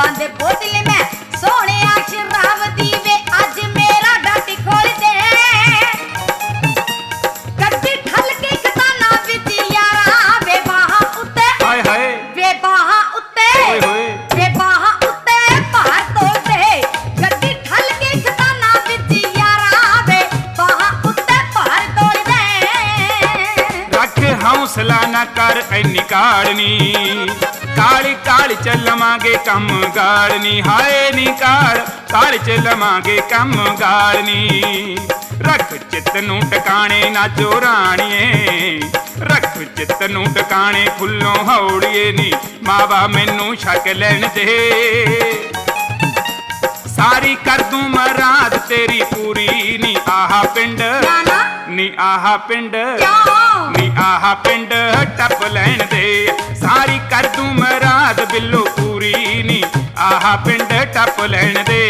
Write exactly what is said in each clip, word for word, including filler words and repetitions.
बंद बोतल में सोने शराब दी वे अज मेरा डट खोल दे गड्डी ठल के खताना विच यारा वे बाहा उत्ते हाय हाय वे बाहा उत्ते ओए होए वे बाहा उत्ते भार तोड़ दे गड्डी ठल के खताना विच यारा वे बाहा उत्ते भार तोड़ दे रख हौसला ना कर ऐनी काड़नी काली काली चलवांगे कम गाड़नी हाय नी काल काल चलवांगे कम गाड़नी रख चित नूं टकाने ना चोराणीए रख चित नूं टकाने फुल्लों हौड़ीए नी मावा मैनू छक लैण दे सारी कर दूं मराद तेरी पूरी नी आहा पिंड नी आहा पिंड नी आहा पिंड टप लैण दे सारी कर दूं मराद बिल्लो पूरी नी आहा पिंड टप लैण दे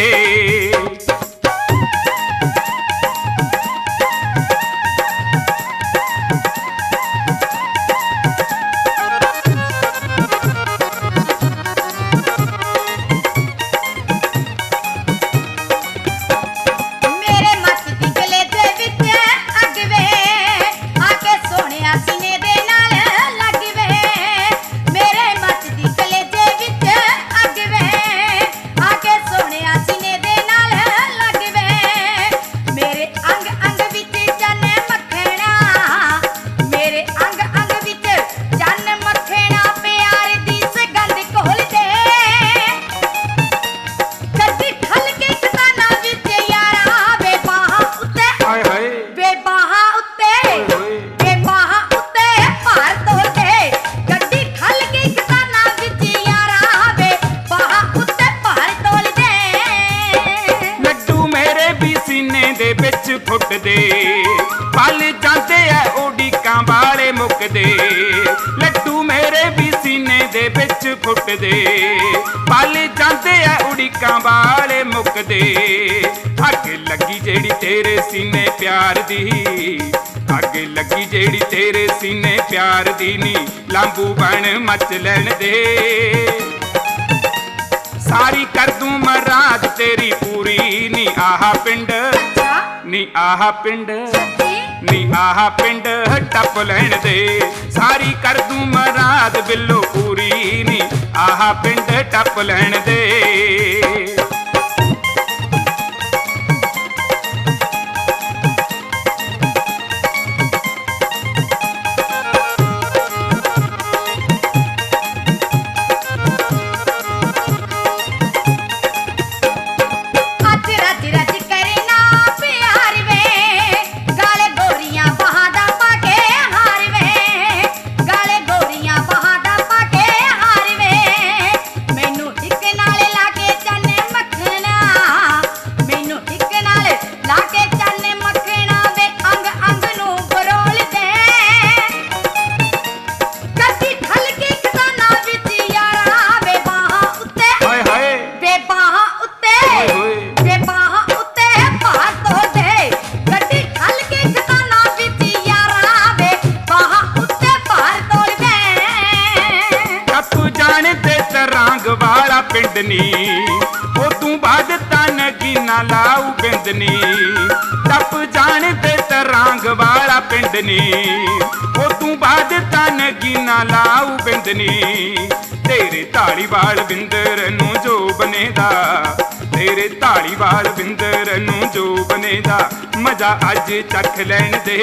फुटदे पल जाते है उड़ीकां वाले मुकदे लड्डू मेरे भी सीने दे बिच फुटदे पल जाते है उड़ीकां वाले मुकदे अग लगी जेड़ी तेरे सीने प्यार दी अग लगी जेड़ी तेरे सीने प्यार दी नी लांबू बन मच लैण दे सारी कर दूं मराद तेरी पूरी नी आहा पिंड नी आहा पिंड नी आहा पिंड टप लैण दे सारी कर दूं मराद बिल्लो पूरी नी आहा पिंड टप लैण दे पिंडनी ओ तू बाद तन की ना लाऊ बिंदनी टप जान दे तरांग वाला पिंडनी ओ तू बाद तन की ना लाऊ बिंदनी तेरे ताली वाल बिंदर नू जो बनेदा तेरे ताली वाल बिंदर नू जो बनेदा मजा अज चख लैण दे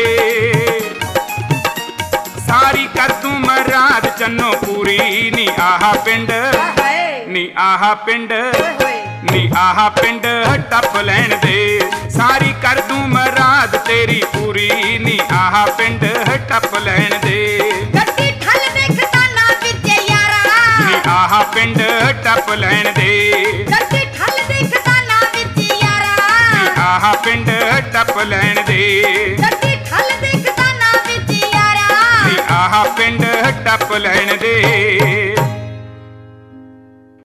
सारी कर दूं मराद चन्नो पूरी नी आहा पिंड नी आहा पिंड नी आहा पिंड टप लैण दे सारी कर दूं मराद तेरी पूरी नी आहा पिंड टप लैण दे गड्डी ठल दे खताना विच यारा नी आहा पिंड टप लैण दे गड्डी ठल दे खताना विच यारा नी आहा पिंड टप लैण दे गड्डी ठल दे खताना विच यारा नी आहा पिंड टप लैण दे।